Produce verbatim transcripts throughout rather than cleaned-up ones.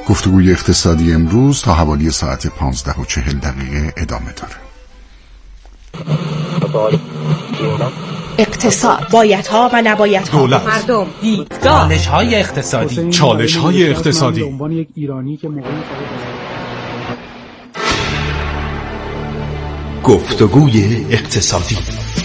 گفتگوی اقتصادی امروز تا حوالی ساعت پانزده و چهل دقیقه ادامه داره. اقتصاد، بایدها و نبایدها، دولت، مردم، دیدگاه، چالش‌های اقتصادی، چالش‌های اقتصادی. عنوان یک ایرانی که موقعی گفتگوی اقتصادی.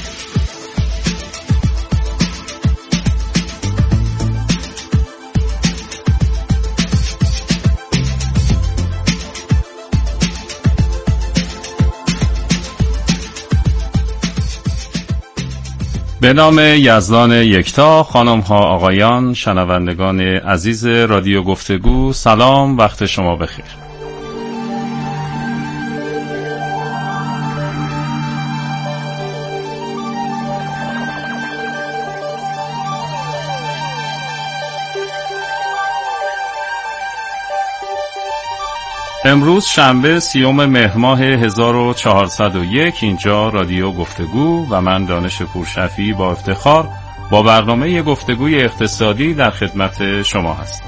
به نام یزدان یکتا، خانم ها آقایان، شنوندگان عزیز رادیو گفتگو، سلام، وقت شما بخیر. امروز شنبه سیوم مهر ماه هزار و چهارصد و یک، اینجا رادیو گفتگو و من دانش پورشفیعی با افتخار با برنامه گفتگوی اقتصادی در خدمت شما هستم.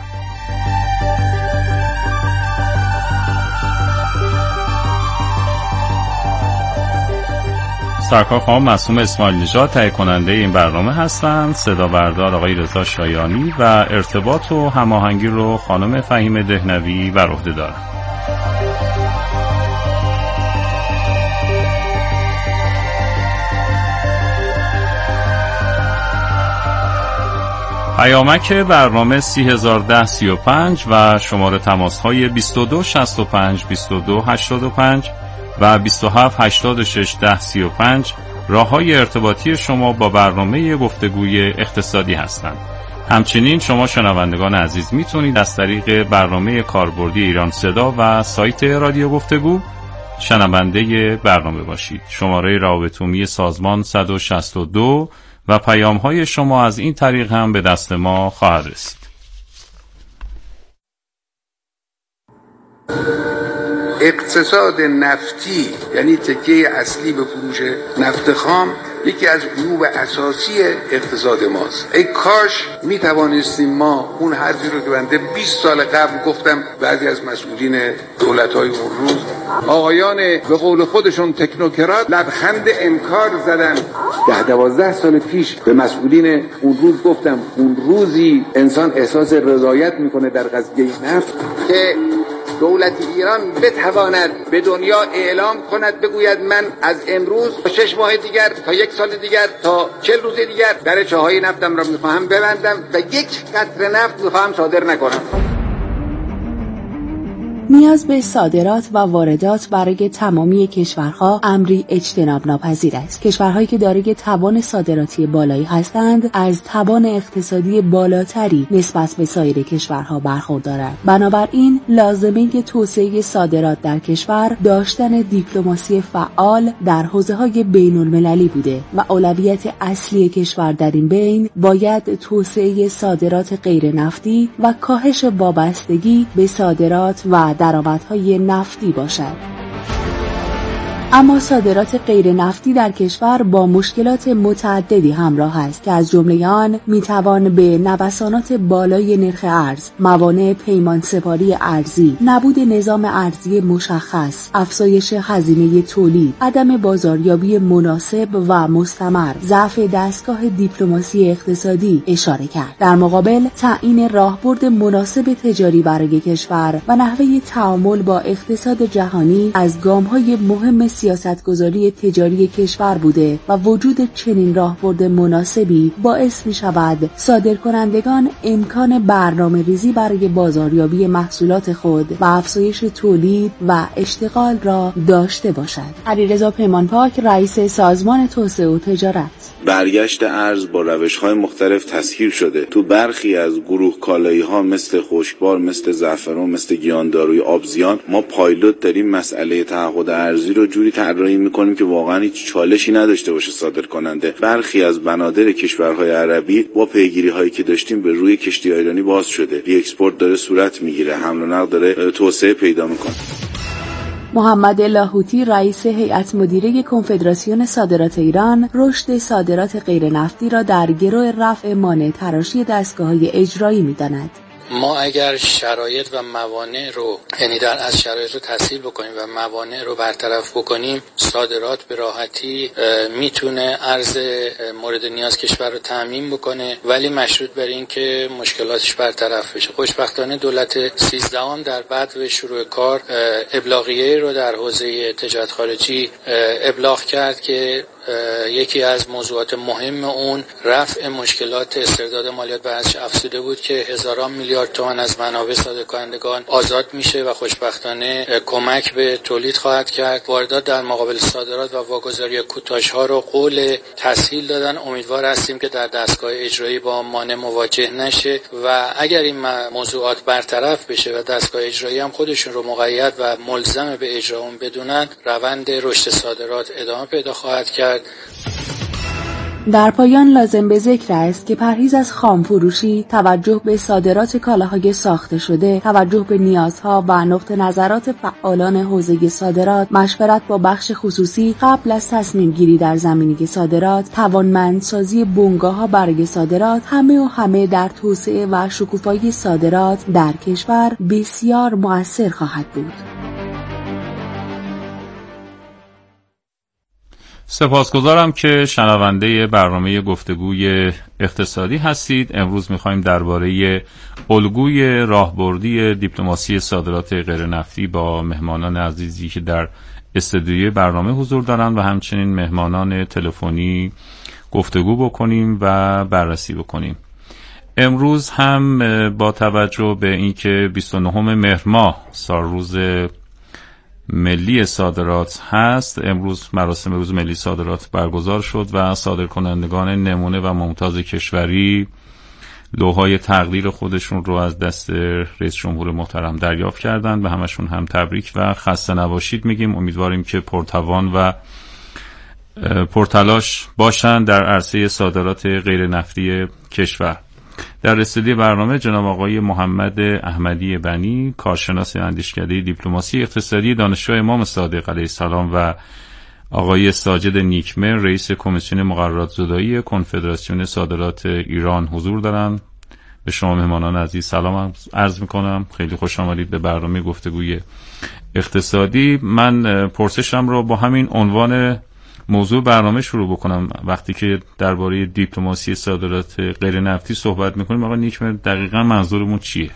سرکار خانم معصوم اسماعیل نژاد تهیه کننده این برنامه هستند. صدا بردار آقای رضا شایانی و ارتباط و هماهنگی رو خانم فهیم دهنوی بر عهده دارند. پیامک برنامه سی هزار ده سی و پنج و شماره تماس های بیست و دو شصت و پنج بیست و دو هشتاد و پنج و بیست و هفت هشتاد و شش ده سی و پنج راه های ارتباطی شما با برنامه گفتگوی اقتصادی هستند. همچنین شما شنوندگان عزیز میتونید از طریق برنامه کاربردی ایران صدا و سایت رادیو گفتگو شنونده برنامه باشید. شماره رابط عمومی سازمان صد و شصت و دو و پیام های شما از این طریق هم به دست ما خواهد رسید. اقتصاد نفتی یعنی تکیه اصلی به فروش نفت خام یکی از عیوب اساسی اقتصاد ماست. ای کاش می توانستیم ما اون حرفی رو که بنده بیست سال قبل گفتم بعضی از مسئولین دولت‌های اون روز آقایان به قول خودشون تکنوکرات لبخند انکار زدن. ده دوازده سال پیش به مسئولین اون روز گفتم اون روزی انسان احساس رضایت میکنه در قضیه نفت که دولت ایران بتواند به دنیا اعلام کند، بگوید من از امروز تا شش ماه دیگر تا یک سال دیگر تا چل روز دیگر درچه های نفتم را میخواهم ببندم و یک قطره نفت میخواهم صادر نکنم. نیاز به صادرات و واردات برای تمامی کشورها امری اجتناب ناپذیر است. کشورهایی که دارای توان صادراتی بالایی هستند از توان اقتصادی بالاتری نسبت به سایر کشورها برخوردارند. بنابراین لازمه توسعه صادرات در کشور داشتن دیپلماسی فعال در حوزه‌های بین‌المللی بوده و اولویت اصلی کشور در این بین باید توسعه صادرات غیر نفتی و کاهش وابستگی به صادرات و درآمدهای نفتی باشد. اما صادرات غیر نفتی در کشور با مشکلات متعددی همراه است که از جمله آن میتوان به نوسانات بالای نرخ ارز، موانع پیمان سپاری ارزی، نبود نظام ارزی مشخص، افزایش هزینه تولید، عدم بازاریابی مناسب و مستمر، ضعف دستگاه دیپلماسی اقتصادی اشاره کرد. در مقابل تعیین راهبرد مناسب تجاری برای کشور و نحوه تعامل با اقتصاد جهانی از گام‌های مهم سیاستگذاری تجاری کشور بوده و وجود چنین راهبرد مناسبی باعث می شود صادرکنندگان امکان برنامه ریزی برای بازاریابی محصولات خود و افزایش تولید و اشتغال را داشته باشد. علیرضا پیمانپاک، رئیس سازمان توسعه و تجارت: برگشت ارز با روش‌های مختلف تسهیل شده. تو برخی از گروه کالایی‌ها مثل خشکبار، مثل زعفران، مثل گیانداروی آبزیان ما پایلوت داریم مسئله تعهد ارزی رو جوری طراحی می‌کنیم که واقعا هیچ چالشی نداشته باشه صادر کننده. برخی از بنادر کشورهای عربی با پیگیری‌هایی که داشتیم به روی کشتی ایرانی باز شده. ری اکسپورت داره صورت میگیره، حمل و نقل داره توسعه پیدا می‌کنه. محمد لاهوتی، رئیس هیئت مدیره کنفدراسیون صادرات ایران، رشد صادرات غیر نفتی را در گرو رفع مانع تراشی دستگاه‌های اجرایی می‌داند. ما اگر شرایط و موانع رو یعنی در از شرایط رو تسهیل بکنیم و موانع رو برطرف بکنیم، صادرات به راحتی میتونه ارز مورد نیاز کشور رو تامین بکنه، ولی مشروط بر این که مشکلاتش برطرف بشه. خوشبختانه دولت سیزدهم در بعد و شروع کار ابلاغیه رو در حوزه تجارت خارجی ابلاغ کرد که یکی از موضوعات مهم اون رفع مشکلات استرداد مالیات بر ارزش افزوده بود که هزاران میلیارد تومان از منابع صادرکنندگان آزاد میشه و خوشبختانه کمک به تولید خواهد کرد. واردات در مقابل صادرات و واگذاری کوتاژها ها رو قول تسهیل دادن. امیدوار هستیم که در دستگاه اجرایی با مانع مواجه نشه و اگر این موضوعات برطرف بشه و دستگاه اجرایی هم خودشون رو مقید و ملزم به اجرا اون بدونن، روند رشد صادرات ادامه پیدا خواهد کرد. در پایان لازم به ذکر است که پرهیز از خام فروشی، توجه به صادرات کالاهای ساخته شده، توجه به نیازها و نقطه نظرات فعالان حوزه صادرات، مشورت با بخش خصوصی قبل از تصمیم گیری در زمینه صادرات، توانمندسازی بنگاه‌ها برای صادرات، همه و همه در توسعه و شکوفایی صادرات در کشور بسیار مؤثر خواهد بود. سپاسگزارم که شنونده برنامه گفتگوی اقتصادی هستید. امروز می‌خوایم درباره الگوی راهبردی دیپلماسی صادرات غیر نفتی با مهمانان عزیزی که در استودیوی برنامه حضور دارند و همچنین مهمانان تلفنی گفتگو بکنیم و بررسی بکنیم. امروز هم با توجه به اینکه بیست و نهم مهر ماه سالروز ملی صادرات هست، امروز مراسم روز ملی صادرات برگزار شد و صادرکنندگان نمونه و ممتاز کشوری لوحای تقدیر خودشون رو از دست رئیس جمهور محترم دریافت کردند. به همشون هم تبریک و خسته نباشید میگیم. امیدواریم که پرتوان و پرتلاش باشند در عرصه صادرات غیر نفتی کشور. در استودیو برنامه جناب آقای محمد احمدی بنی، کارشناس اندیشکده دیپلماسی اقتصادی دانشگاه امام صادق علیه السلام و آقای ساجد نیکمر، رئیس کمیسیون مقررات زدایی کنفدراسیون صادرات ایران حضور دارند. به شما مهمانان عزیز سلام عرض میکنم. خیلی خوش آمدید به برنامه گفتگوی اقتصادی. من پرسشم رو با همین عنوان موضوع برنامه شروع بکنم. وقتی که درباره دیپلماسی صادرات غیر نفتی صحبت میکنیم، آقا نیکمر دقیقاً منظورمون چیه؟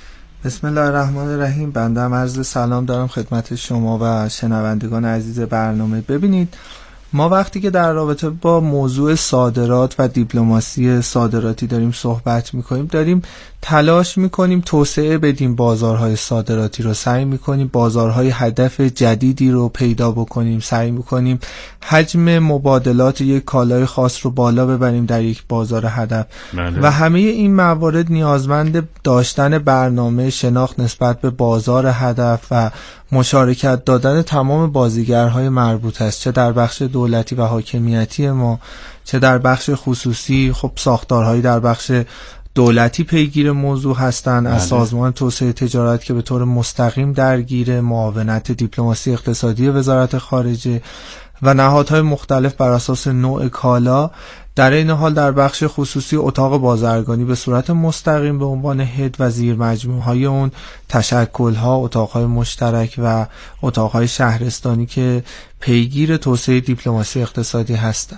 بسم الله الرحمن الرحیم. بنده هم عرض سلام دارم خدمت شما و شنوندگان عزیز برنامه. ببینید، ما وقتی که در رابطه با موضوع صادرات و دیپلماسی صادراتی داریم صحبت میکنیم، داریم تلاش میکنیم توسعه بدیم بازارهای صادراتی رو، سعی میکنیم بازارهای هدف جدیدی رو پیدا بکنیم، سعی میکنیم حجم مبادلات یک کالای خاص رو بالا ببریم در یک بازار هدف. بله. و همه این موارد نیازمند داشتن برنامه، شناخت نسبت به بازار هدف و مشارکت دادن تمام بازیگرهای مربوط است، چه در بخش دولتی و حاکمیتی ما، چه در بخش خصوصی. خب ساختارهایی در بخش دولتی پیگیر موضوع هستند، از سازمان توسعه تجارت که به طور مستقیم درگیر معاونت دیپلماسی اقتصادی وزارت خارجه و نهادهای مختلف بر اساس نوع کالا. در این حال در بخش خصوصی اتاق بازرگانی به صورت مستقیم به عنوان هد و زیر مجموعهای اون تشکل‌ها، اتاقهای مشترک و اتاقهای شهرستانی که پیگیر توسعه دیپلماسی اقتصادی هستند.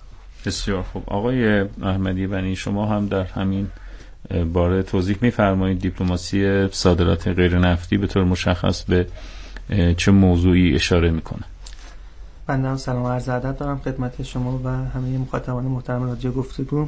بسیار خوب. آقای احمدی بنی، شما هم در همین باره توضیح می‌فرمایید دیپلماسی صادرات غیر نفتی به طور مشخص به چه موضوعی اشاره می‌کنه؟ بنده هم سلام و عرض ادب دارم خدمت شما و همه مخاطبان محترم رادیو گفتگو.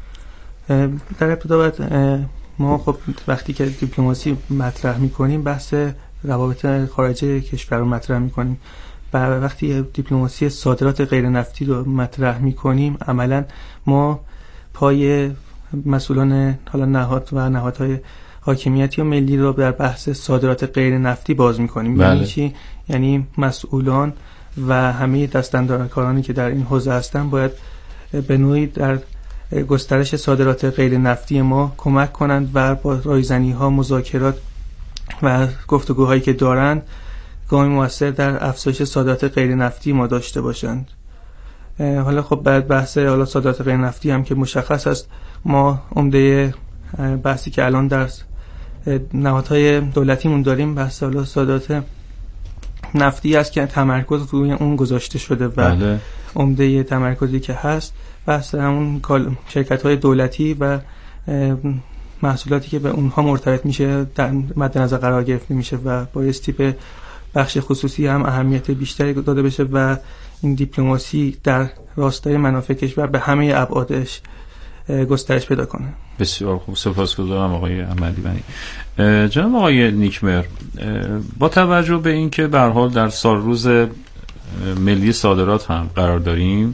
در ابتدا ما خب وقتی که دیپلماسی مطرح می‌کنیم، بحث روابط خارجه کشور رو مطرح می‌کنیم. و وقتی دیپلماسی صادرات غیر نفتی رو مطرح می‌کنیم، عملاً ما پای مسئولان حالا نهاد و نهادهای حاکمیتی و ملی رو در بحث صادرات غیر نفتی باز می‌کنیم. بله. یعنی چی؟ یعنی مسئولان و همه دستاندرکارانی که در این حوزه هستن باید به نوعی در گسترش صادرات غیر نفتی ما کمک کنند و با رایزنی‌ها، مذاکرات و گفتگوهایی که دارند گامی موثر در افزایش صادرات غیر نفتی ما داشته باشند. حالا خب بعد بحث حالا صادرات غیر نفتی هم که مشخص است، ما عمده بحثی که الان در نهادهای دولتیمون داریم، بحث حالا صادرات نفتی است که تمرکز روی اون گذاشته شده و بله. عمده تمرکزی که هست بحث همون شرکت‌های دولتی و محصولاتی که به اونها مرتبط میشه در مد نظر قرار گرفته میشه و بایستی به بخش خصوصی هم اهمیت بیشتری داده بشه و این دیپلماسی در راستای منافع کشور به همه ابعادش گسترش پیدا کنه. بسیار خوب، سپاسگزارم آقای احمدی بنی. جناب آقای نیکمر، با توجه به اینکه به هر حال در سال روز ملی صادرات هم قرار داریم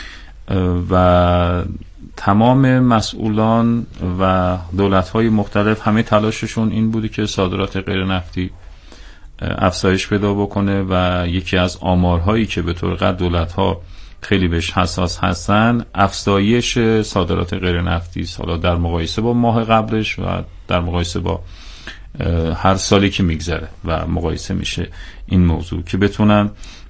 و تمام مسئولان و دولت‌های مختلف همه تلاششون این بودی که صادرات غیر نفتی افزایش پیدا بکنه و یکی از آمارهایی که به طور قطع دولت‌ها خیلی بهش حساس هستن افزایش صادرات غیر نفتی حالا در مقایسه با ماه قبلش و در مقایسه با هر سالی که میگذره و مقایسه میشه این موضوع که بتونن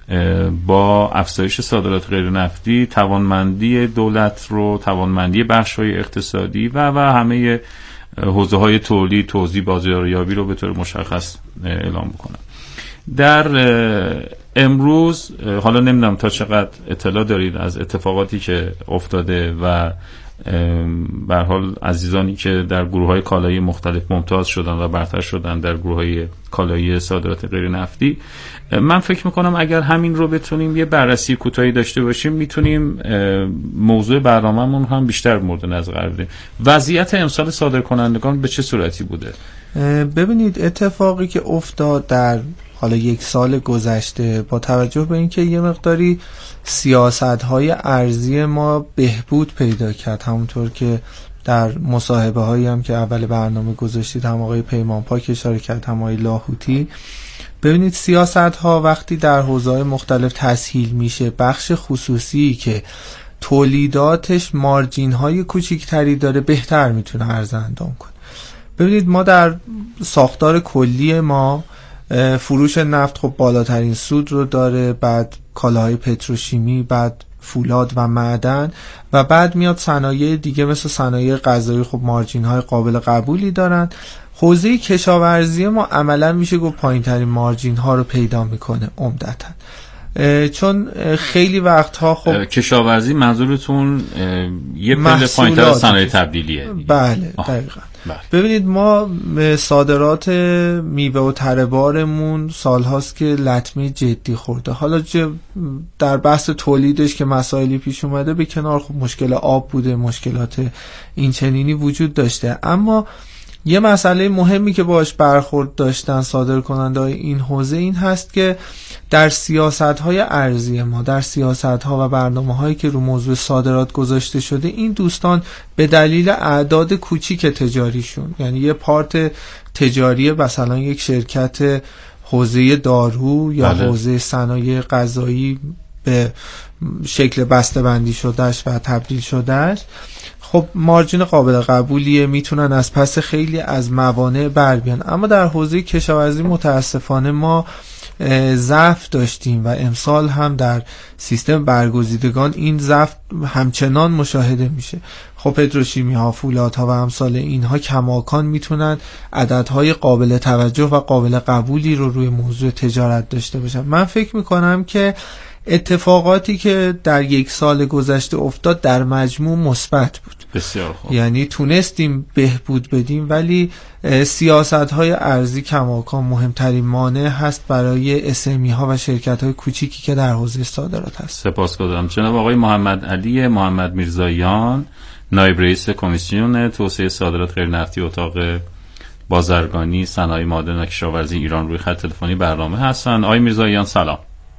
با افزایش صادرات غیر نفتی توانمندی دولت رو، توانمندی بخش‌های اقتصادی و و همه حوزه‌های تولید، توزیع، بازاریابی رو به طور مشخص اعلام بکنن. در امروز حالا نمیدونم تا چقدر اطلاع دارید از اتفاقاتی که افتاده و به هر حال عزیزانی که در گروه‌های کالایی مختلف ممتاز شدن و برتر شدن در گروه‌های کالایی صادرات غیر نفتی، من فکر میکنم اگر همین رو بتونیم یه بررسی کوتاهی داشته باشیم میتونیم موضوع برنامه‌مون هم بیشتر مورد نظر قرار بدیم. وضعیت امسال صادرکنندگان به چه صورتی بوده؟ ببینید اتفاقی که افتاد در حالا یک سال گذشته با توجه به اینکه یه مقداری سیاست‌های ارزی ما بهبود پیدا کرد، همونطور که در مصاحبه هایی هم که اول برنامه گذاشتید هم آقای پیمانپاک اشاره کرد هم آقای لاهوتی، ببینید سیاست ها وقتی در حوزه‌های مختلف تسهیل میشه، بخش خصوصی که تولیداتش مارجین های کوچکتری داره بهتر میتونه عرضه اندام کنه. ببینید ما در ساختار کلی ما فروش نفت خب بالاترین سود رو داره، بعد کالاهای پتروشیمی، بعد فولاد و معدن و بعد میاد صنایع دیگه مثل صنایع غذایی خب مارجین های قابل قبولی دارن. حوزه کشاورزی ما عملا میشه گفت پایین ترین مارجین ها رو پیدا میکنه عمدتاً، چون خیلی وقتها خب کشاورزی منظورتون یه پله پایین تر از صنایع تبدیلیه؟ بله دقیقاً. ببینید ما صادرات میوه و تره بارمون سالهاست که لطمه جدی خورده. حالا در بحث تولیدش که مسائلی پیش اومده به کنار، خب مشکل آب بوده، مشکلات این چنینی وجود داشته، اما یه مسئله مهمی که باش برخورد داشتن صادرکننده‌های این حوزه این هست که در سیاست‌های ارزی ما، در سیاست‌ها و برنامه‌هایی که رو موضوع صادرات گذاشته شده، این دوستان به دلیل اعداد کوچیک تجاریشون، یعنی یه پارت تجاری مثلا یک شرکت حوزه دارو یا بله. حوزه صنایع غذایی به شکل بسته‌بندی شدهش و تبدیل شدهش، خب مارجین قابل قبولیه، میتونن از پس خیلی از موانع بر بیان. اما در حوزه کشاورزی متاسفانه ما ضعف داشتیم و امسال هم در سیستم برگزیدگان این ضعف همچنان مشاهده میشه. خب پتروشیمی ها، فولاد ها و امثال اینها کماکان میتونن عددهای قابل توجه و قابل قبولی رو روی موضوع تجارت داشته باشن. من فکر میکنم که اتفاقاتی که در یک سال گذشته افتاد در مجموع مثبت بود. بسیار خوب. یعنی تونستیم بهبود بدیم، ولی سیاست‌های ارزی کماکان مهمترین مانع هست برای اسمی ها و شرکت های کوچیکی که در حوزه صادرات هست. سپاسگزارم. جناب آقای محمد علی محمد میرزاییان، نایب رئیس کمیسیون توسعه صادرات غیر نفتی اتاق بازرگانی صنایع معدن و کشاورزی ایران، روی خط تلفنی برنامه هستن. آقای میرزاییان سلام.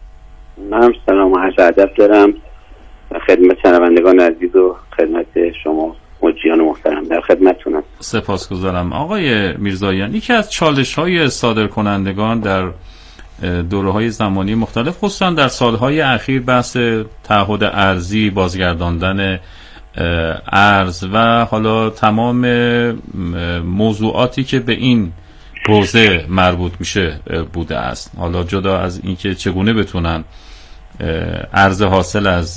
من سلام و عرض ادب دارم خدمت شنوندگان عزیز و خدمت شما مجریان محترم، در خدمتتونم. سپاسگزارم. آقای میرزاییان، یکی از چالش‌های صادرکنندگان در دوره‌های زمانی مختلف، خصوصا در سال‌های اخیر، بحث تعهد ارزی، بازگرداندن ارز و حالا تمام موضوعاتی که به این حوزه مربوط میشه بوده است. حالا جدا از اینکه چگونه بتونن ارز حاصل از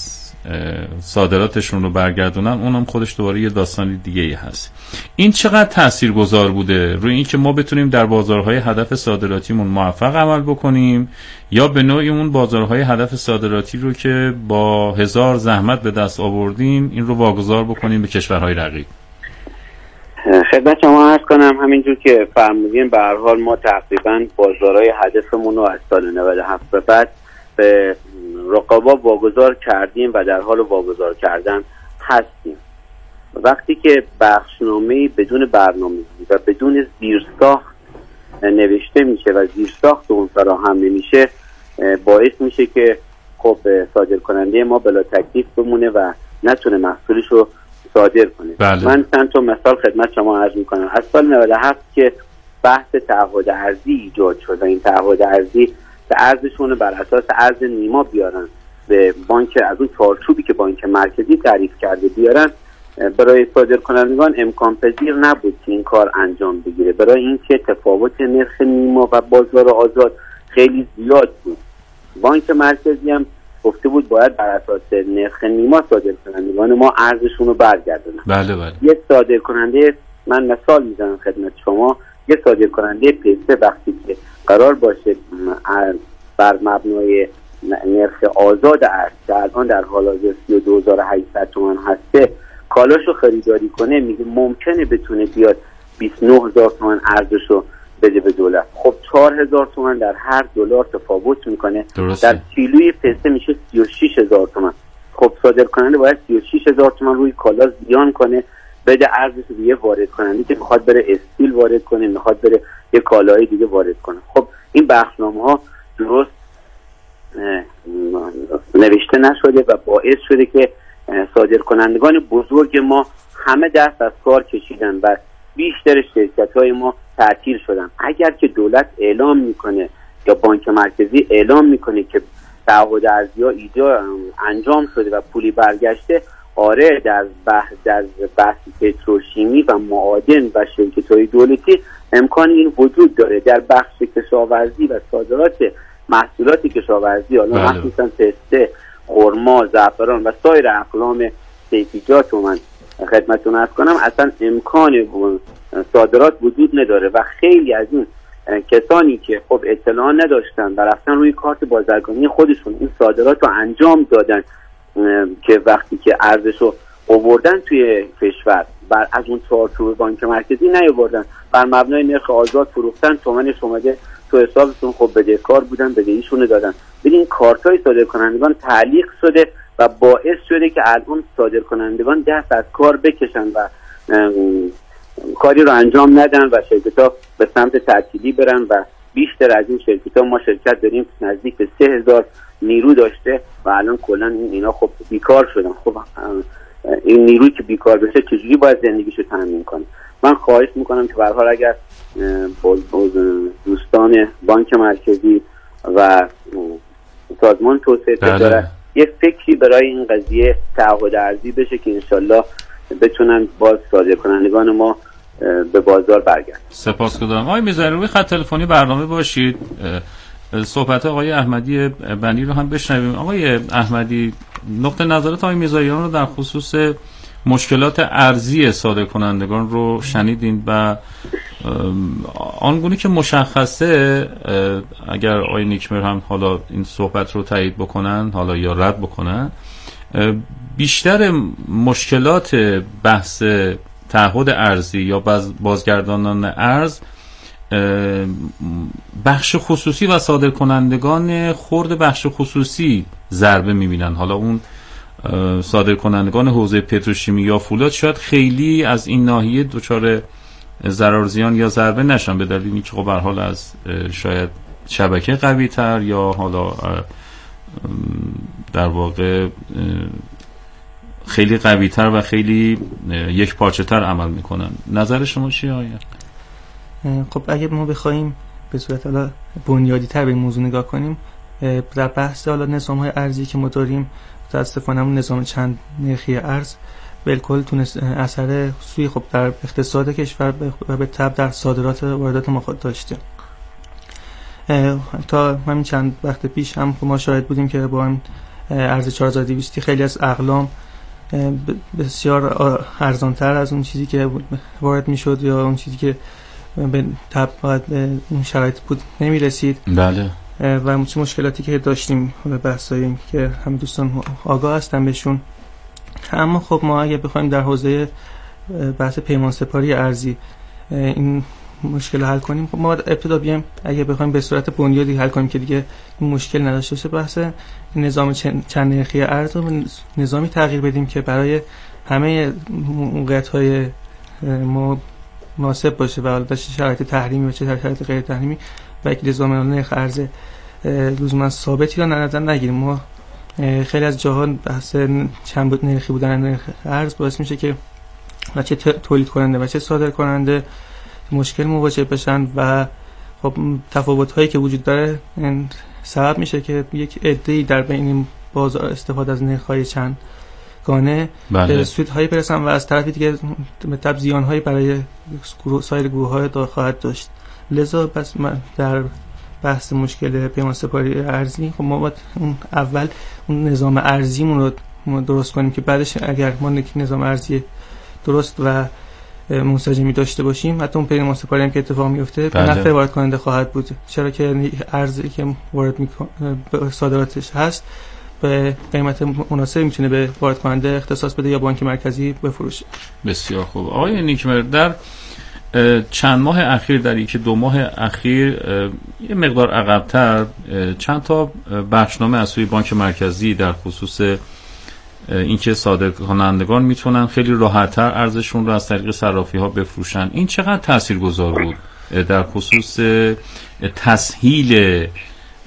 صادراتشون رو برگردونن، اونم خودش دوباره یه داستانی دیگه ای هست. این چقدر تاثیرگذار بوده روی این که ما بتونیم در بازارهای هدف صادراتیمون موفق عمل بکنیم، یا به نوعی اون بازارهای هدف صادراتی رو که با هزار زحمت به دست آوردیم این رو واگذار بکنیم به کشورهای رقیب؟ خدمت شما عرض کنم همینجور که فرمودین به هر حال ما تقریبا بازارهای هدفمون رو از سال نود و هفت به بعد به رقبا واگذار کردیم و در حال واگذار کردن هستیم. وقتی که بخشنامه‌ای بدون برنامه‌ریزی و بدون زیرساخت نوشته میشه و زیرساخت اون فراهم نمیشه، باعث میشه که خب صادر کننده ما بلا تکلیف بمونه و نتونه محصولش رو صادر کنه. بله. من چند تا مثال خدمت شما عرض میکنم. از سال نود و هفت که بحث تعهد ارزی ایجاد شد و این تعهد ارزی که ارزشون بر اساس ارز نیما بیارن به بانک، از اون چارچوبی که بانک مرکزی تعریف کرده بیارن، برای صادر کنندگان امکان پذیر نبود که این کار انجام بگیره، برای اینکه تفاوت نرخ نیما و بازار آزاد خیلی زیاد بود. بانک مرکزی هم گفته بود باید بر اساس نرخ نیما صادر کنندگان ما ارزشون رو برگردونن. بله بله. یه صادر کننده، من مثال میزنم خدمت شما، یه صادر کننده پیسه وقتی که قرار باشه بر مبنای نرخ آزاد ارز که الان در حال حاضر سی و دو هزار و هشتصد تومان هسته کالاشو خریداری کنه، میگه ممکنه بتونه بیاد بیست و نه هزار تومان ارزشو بده به دولت. خب چهار هزار تومان در هر دلار تفاوت میکنه. درسته. در کیلوی پیسه میشه سی و شش هزار تومان. خب صادر کننده باید سی و شش هزار تومان روی کالا زیان کنه بده ارزش رو یه وارد کننده که میخواد بره استیل وارد کنه، میخواد بره یه کالای دیگه وارد کنه. خب این بخشنامه ها درست نوشته نشده و باعث شده که صادر کنندگان بزرگ ما همه دست از کار کشیدن و بیشتر شرکت های ما تعطیل شدن. اگر که دولت اعلام میکنه یا بانک مرکزی اعلام میکنه که تعهد ارزی ها ایجا انجام شده و پولی برگشته، آره در بحث در بحث پتروشیمی و معادن و شرکت های دولتی امکان این وجود داره. در بخش کشاورزی و صادرات محصولات کشاورزی، حالا مخصوصا پسته، خرما، زعفران و سایر اقلام سبزیجات رو من خدمتتون عرض کنم، اصلا امکان صادرات وجود نداره و خیلی از این کسانی که خب اطلاع نداشتن و رفتن روی کارت بازرگانی خودشون این صادرات رو انجام دادن که وقتی که ارزش رو آوردن توی کشور بر از اون چارچوب بانک مرکزی نیاوردن، بر مبنای نرخ آزاد فروختن، تومنش اومده تو حسابشون، خب بدهکار بودن، بدهیشون دادن. ببین کارتای صادر کنندگان تعلیق شده و باعث شده که الان صادر کنندگان دست از کار بکشن و کاری رو انجام ندن و شرکت‌ها به سمت تعطیلی برن و بیشتر از این شرکت‌ها، ما شرکت داریم نزدیک به سه هزار نیرو داشته و الان کلا اینا خب بیکار شدن. خب این نیرویی که بیکار بشه چجوری باید زندگیشو تامین کنه؟ من خواهش میکنم که به هر حال اگر دوستان بانک مرکزی و سازمان توسعه تجارت یه فکری برای این قضیه تعهد ارزی بشه که انشالله بتونن باز صادر کنندگان ما به بازار برگردن. سپاسگزارم. آقای میرزایی روی خط تلفنی برنامه باشید، صحبت آقای احمدی بنی رو هم بشنویم. آقای احمدی، نقطه نظرات آقای میرزاییان رو در خصوص مشکلات ارزی صادر کنندگان رو شنیدین و آنگونه که مشخصه، اگر آقای نیکمر هم حالا این صحبت رو تایید بکنن حالا یا رد بکنن، بیشتر مشکلات بحث تعهد ارزی یا بازگردانان ارز بخش خصوصی و صادر کنندگان خرد بخش خصوصی ضربه میبینن. حالا اون صادر کنندگان حوزه پتروشیمی یا فولاد شاید خیلی از این ناحیه دچار ضرر زیان یا ضربه نشن به دلیل اینکه خب به هر حال از شاید شبکه قوی تر یا حالا در واقع خیلی قوی تر و خیلی یک پارچه تر عمل میکنن. نظر شما چیه آیا؟ خب اگه ما بخوایم به صورت حالا بنیادی تر به این موضوع نگاه کنیم، در بحث حالا نظام های ارزی که ما داریم، متاسفانه همون نظام چند نرخی ارز بالکل تونست اثر سوی خب در اقتصاد کشور و به تبع در صادرات و واردات ما خود داشته. تا همین چند وقت پیش هم ما شاهد بودیم که با هم ارز چهار هزار و دویست خیلی از اقلام بسیار ارزانتر از اون چیزی که وارد میشد یا اون چیزی که به طبق اون شرایط بود نمیرسید. بله. و مشکلاتی که داشتیم بحثایی که همه دوستان آگاه هستن بهشون. اما خب ما اگه بخوایم در حوزه بحث پیمان سپاری ارزی این مشکل حل کنیم، خب ما ابتدا بیایم اگه بخوایم به صورت بنیادی حل کنیم که دیگه این مشکل نداشته باشه، بحث نظام چند نرخی ارز رو نظامی تغییر بدیم که برای همه موقعیت‌های ما مناسب باشه و البته شرایط تحریمی و چه شرایط غیر تحریمی و یک نظام نرخ ارز لزوما ثابتی رو نظر نگیریم. ما خیلی از جاها بحث چند نرخی بودن نرخ ارز باعث میشه که چه تولید کننده و چه صادر کننده مشکل مواجه بشن و خب تفاوت هایی که وجود داره سبب میشه که یک عده‌ای در بین بازار استفاده از نرخ های چند گانه به سود هایی برسن و از طرفی دیگه به تبع زیان هایی برای سایر گروه های دار خواهد داشت. لذا پس در بحث مشکل پیمان سپاری ارزی خب ما باید اون اول اون نظام ارزیمون رو درست کنیم که بعدش اگر ما یک نظام ارزی درست و منسجمی داشته باشیم، حتی اون پیمان سپاری هم که اتفاق میفته به نفع وارد کننده خواهد بود، چرا که ارزی که وارد میکنه صادراتش هست به قیمت مناسبی میتونه به وارد کننده اختصاص بده یا بانک مرکزی بفروشه. بسیار خوب. آقای نیکمر، در چند ماه اخیر، در یک دو ماه اخیر یه مقدار عقب‌تر چند تا بخشنامه از سوی بانک مرکزی در خصوص اینکه صادرکنندگان میتونن خیلی راحت‌تر ارزششون رو از طریق صرافی‌ها بفروشن، این چقدر تاثیرگذار بود در خصوص تسهیل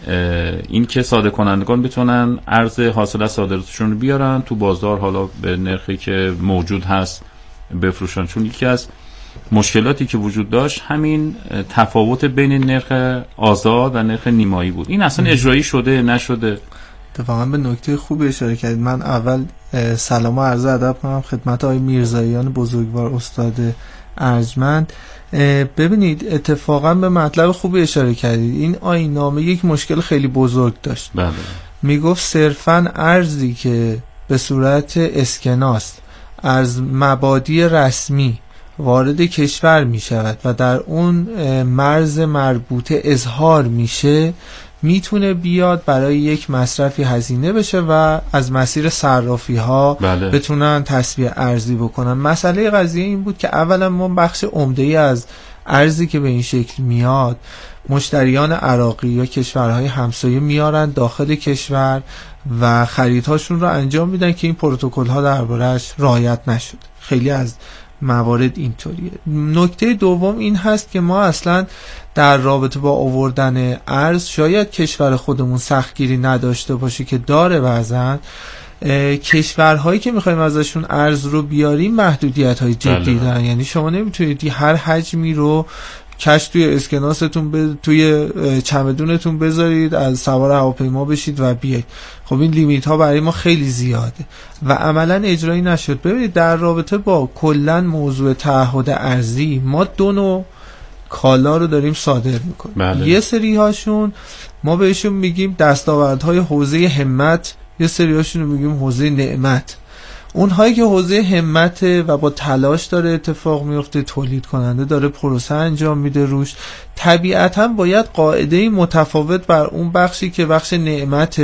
اینکه صادرکنندگان بتونن ارز حاصل از صادراتشون رو بیارن تو بازار، حالا به نرخی که موجود هست بفروشن؟ چون یکی از مشکلاتی که وجود داشت همین تفاوت بین نرخ آزاد و نرخ نیمایی بود. این اصلا اجرایی شده نشده؟ اتفاقا به نکته خوبی اشاره کردید. من اول سلام و عرض ادب کنم خدمت آقای میرزاییان بزرگوار استاد ارجمند. ببینید اتفاقا به مطلب خوبی اشاره کردید. این آیین‌نامه یک مشکل خیلی بزرگ داشت. بله. میگفت صرفاً ارزی که به صورت اسکناس از مبادی رسمی وارد کشور می شود و در اون مرز مربوطه اظهار میشه، میتونه بیاد برای یک مصرفی هزینه بشه و از مسیر صرافی ها بله. بتونن تسویه ارزی بکنن. مسئله قضیه این بود که اولا ما بخش عمده‌ای از ارزی که به این شکل میاد مشتریان عراقی یا کشورهای همسایه میارن داخل کشور و خریدهاشون رو انجام میدن که این پروتکل ها درباره‌اش رعایت نشد. خیلی از موارد اینطوریه. نکته دوم این هست که ما اصلا در رابطه با آوردن ارز شاید کشور خودمون سختگیری نداشته باشه که داره بعضن کشورهایی که میخوایم ازشون ارز رو بیاریم محدودیت های جدی دارن. یعنی شما نمیتونید هر حجمی رو کش توی اسکناستون ب... توی چمدونتون بذارید، از سوار هواپیما بشید و بیاید. خب این لیمیت ها برای ما خیلی زیاده و عملا اجرایی نشد. ببینید در رابطه با کلا موضوع تعهد ارزی ما دو نوع کالا رو داریم صادر میکنیم. بله. یه سری هاشون ما بهشون میگیم دستاوردهای حوزه همت، یه سری هاشون رو میگیم حوزه نعمت. اونهایی که حوزه همت و با تلاش داره اتفاق میفته، تولید کننده داره پروسه انجام میده روش، طبیعتا باید قاعده متفاوت بر اون بخشی که بخش نعمت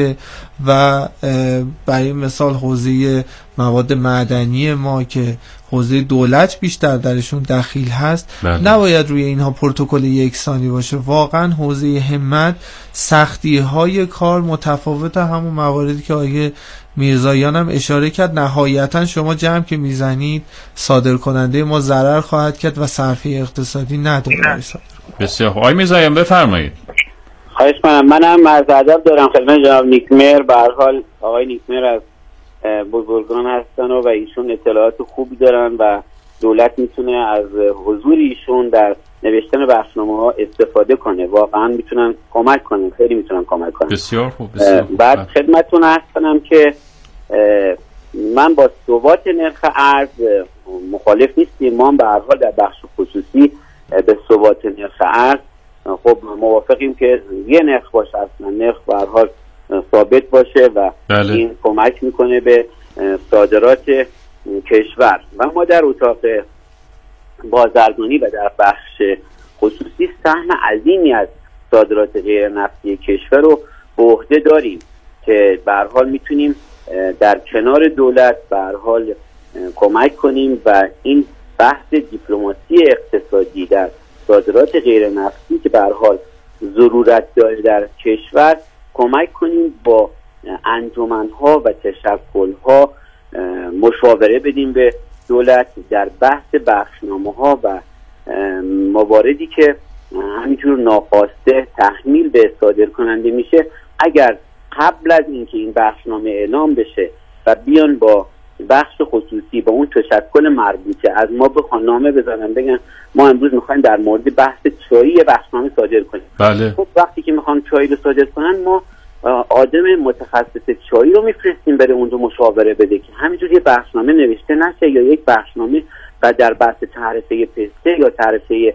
و برای مثال حوزه مواد معدنی ما که حوزه دولت بیشتر درشون دخیل هست بله. نباید روی اینها پروتکل یکسانی باشه. واقعا حوزه همت سختی های کار متفاوت همون مواردی که آیه میرزاییان هم اشاره کرد. نهایتا شما جمع که میزنید صادر کننده ما ضرر خواهد کرد و صرفه اقتصادی نداره. بسیار خوب. آقای میرزاییان بفرمایید. خواهش منم منم عرض ادب دارم خدمت جناب نیکمر. به هر حال آقای نیکمر از بزرگان هستن و ایشون اطلاعات خوبی دارن و دولت میتونه از حضور ایشون در نوشتن بخشنامه ها استفاده کنه. واقعا میتونن کمک کنن، خیلی میتونن کمک کنن. بسیار خوب. بسیار خوب. بعد خدمتتون عرض کنم که من با ثبات نرخ ارز مخالف نیستیم. ما به هر حال در بخش خصوصی به ثبات نرخ ارز خب موافقیم که یه نرخ باشه. اصلا نرخ به هر حال ثابت باشه و بله. این کمک میکنه به صادرات کشور. و ما در اتاق بازرگانی و در بخش خصوصی سهم عظیمی از صادرات غیر نفتی کشور رو به عهده داریم که به هر حال میتونیم در کنار دولت به هر حال کمک کنیم و این بحث دیپلماسی اقتصادی در صادرات غیر نفتی که به هر حال ضرورت داره در کشور کمک کنیم با انجمن‌ها و تشکل‌ها مشاوره بدیم به دولت در بحث بخشنامه‌ها و مواردی که همینجور ناخواسته تحمیل به صادر کننده میشه. اگر قبل از اینکه این بخشنامه اعلام بشه و بیان با بخش خصوصی با اون تشکل مربوطه از ما بخوان نامه بزنن بگن ما امروز میخوایم در مورد بحث چایی بخشنامه صادر کنیم، بله. خب وقتی که میخوان چایی رو صادر کنن ما آدم متخصص چایی رو میفرستیم بره اونجا مشاوره بده که همینجور یه بخشنامه نوشته نشه یا یک بخشنامه و در بحث تعرفه پسته یا تعرفه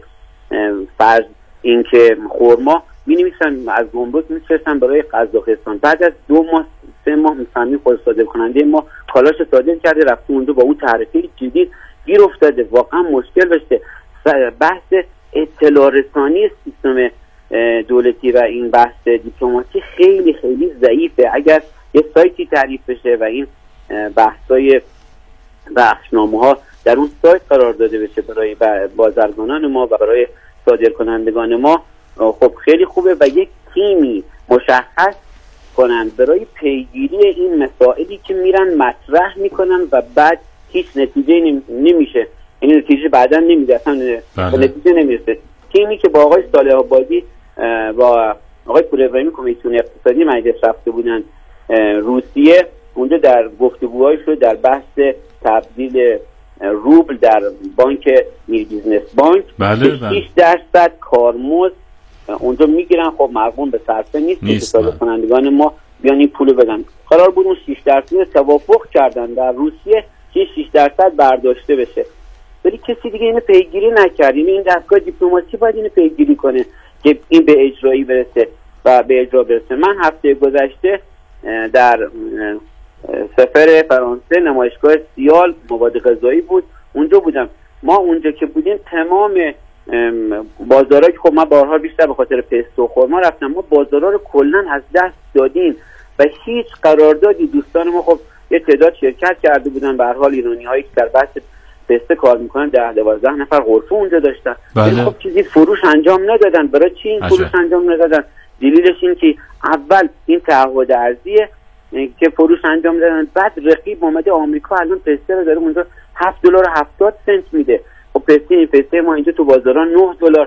فرض اینکه خرما می‌نویسن از گمرک می‌فرستن برای قزاقستان، بعد از دو ماه سه ماه می‌فهمی خود صادر کننده ما کالاش صادر کرده رفته اونجا با اون تعرفه جدید گیر افتاده، واقعا مشکل داشته. بحث اطلاع رسانی سیستم دولتی و این بحث دیپلماسی خیلی خیلی ضعیفه. اگر یه سایتی تعریف بشه و این بحث‌های بخشنامه‌ها در اون سایت قرار داده بشه برای بازرگانان ما و برای صادر کنندگان ما، خب خیلی خوبه و یک تیمی مشخص کنند برای پیگیری این مسائلی که میرن مطرح میکنن و بعد هیچ نتیجه نمیشه، این نتیجه بعدا نمیده، اصلا نتیجه نمیرسه. تیمی که با آقای صالح آبادی با آقای پور ابراهیمی کمیسیون اقتصادی مجلس رفته بودن روسیه، اونجا در گفتگوهای شد در بحث تبدیل روبل در بانک میر بیزنس بانک بله به شش درصد کارمزد اونجا میگیرن. خب مرغوم به صرفه نیست که صادر کنندگان ما بیان این پولو بدن. قرار بود اون شش درصد رو توافق کردن در روسیه که شش درصد برداشته بشه، ولی کسی دیگه اینو پیگیری نکرد. این دستگاه دیپلماسی باید اینو پیگیری کنه که این به اجرایی برسه و به اجرا برسه. من هفته گذشته در سفر فرانسه نمایشگاه سیال مواد غذایی بود، اونجا بودم. ما اونجا که بودیم تمام بازارها که خب ما بارها بیشتر به خاطر پستو و خرما رفتم، ما بازارها رو کلا از دست دادیم و هیچ قراردادی دوستان ما خب یه تعداد شرکت کرده بودن، به هر حال ایرانی‌هایی که در بحث پسته کار میکنن ده دوازده نفر غرفه اونجا داشتن، بله. خب چیزی فروش انجام ندادن. برای چی این فروش انجام ندادن؟ دلیلش این که اول این تعهد ارزیه که فروش انجام دادن، بعد رقیب اومده آمریکا الان پسته رو داره اونجا هفت دلار و هفتاد سنت میده. خب پسته این پسته ما اینجا تو بازارها نه دلار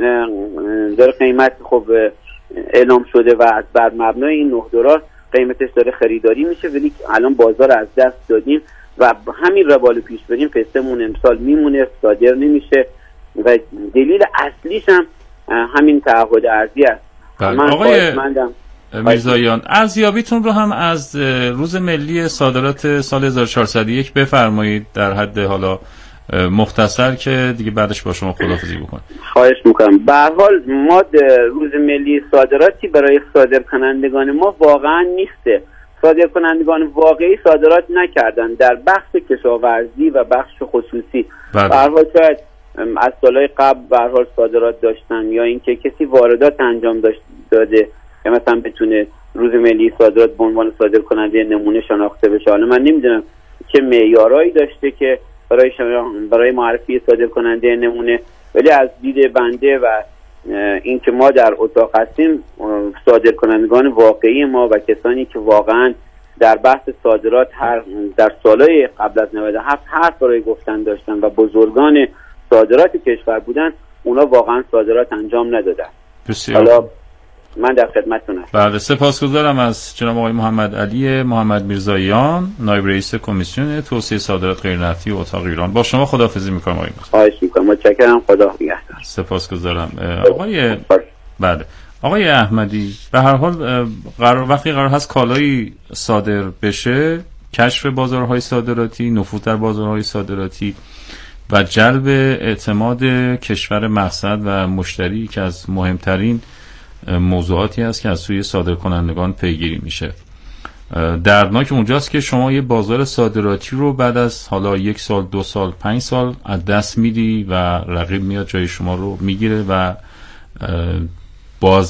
داره قیمت خب اعلام شده و از بر مبنای این نه دلار قیمتش داره خریداری میشه، ولی الان بازار از دست دادیم و همین روال پیش بریم پستمون امسال میمونه، صادر نمیشه و دلیل اصلیش هم همین تعهد ارزی است. من آقای میرزاییان ارزیابیتون رو هم از روز ملی صادرات سال هزار و چهارصد و یک بفرمایید در حد حالا مختصر که دیگه بعدش با شما خداحافظی بکنم. خواهش میکنم. به هر حال ما روز ملی صادراتی برای صادر کنندگان ما واقعا نیسته. صادر کنندگان واقعی صادرات نکردن در بخش کشاورزی و بخش خصوصی. به هر حال شاید از سالهای قبل به هر حال صادرات داشتن یا اینکه کسی واردات انجام داشت داده که مثلا بتونه روز ملی صادرات به عنوان صادر کننده نمونه شناخته بشه. حالا من نمیدونم چه معیارایی داشته که برای برای معرفی صادر کننده نمونه، ولی از دید بنده و این که ما در اتاق هستیم، صادر کنندگان واقعی ما و کسانی که واقعا در بحث صادرات هر در سالهای قبل از نود و هفت حرف برای گفتن داشتن و بزرگان صادرات کشور بودن، اونا واقعا صادرات انجام ندادن. بسیار. حالا من در خدمتتون هستم. بله، سپاسگزارم از جناب آقای محمد علی محمد میرزاییان، نایب رئیس کمیسیون توسعه صادرات غیر نفتی اتاق ایران. با شما خداحافظی می‌کنم آقای میرزاییان. خواهش می‌کنم. متشکرم. خدا نگهدار. سپاسگزارم. آقای بله آقای احمدی، به هر حال قرار وقتی قرار هست کالایی صادر بشه، کشف بازارهای صادراتی، نفوذ در بازارهای صادراتی و جلب اعتماد کشور مقصد و مشتری که از مهمترین موضوعاتی هست که از سوی صادرکنندگان پیگیری میشه. دردناک اونجاست که شما یه بازار صادراتی رو بعد از حالا یک سال، دو سال، پنج سال از دست میدی و رقیب میاد جای شما رو میگیره و باز